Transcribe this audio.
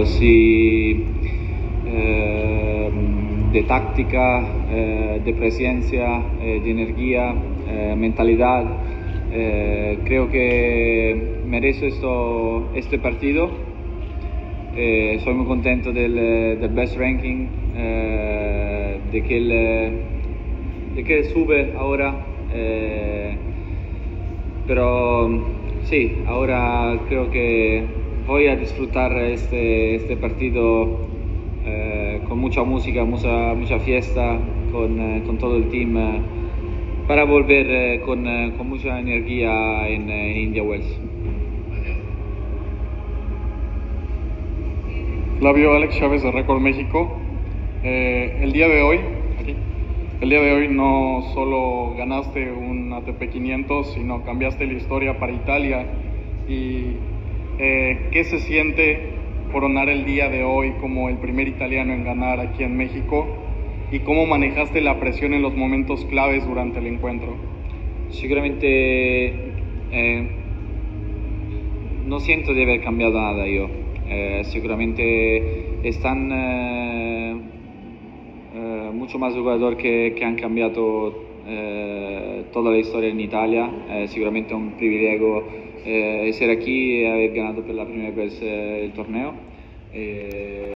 sí, de táctica, de presencia, de energía, mentalidad. Creo que merezco este partido. Soy muy contento del best ranking, de que él sube ahora. Pero sí, ahora creo que voy a disfrutar este partido con mucha música, mucha fiesta, con todo el team, para volver con mucha energía en India Wells. Flavio, Alex Chávez de Record México. El día de hoy no solo ganaste un ATP 500, sino cambiaste la historia para Italia. Y ¿qué se siente coronar el día de hoy como el primer italiano en ganar aquí en México? ¿Y cómo manejaste la presión en los momentos claves durante el encuentro? Sicuramente no siento de haber cambiado nada yo. Sicuramente están mucho más jugadores que han cambiado toda la historia en Italia. Sicuramente es un privilegio ser aquí y haber ganado por la primera vez el torneo.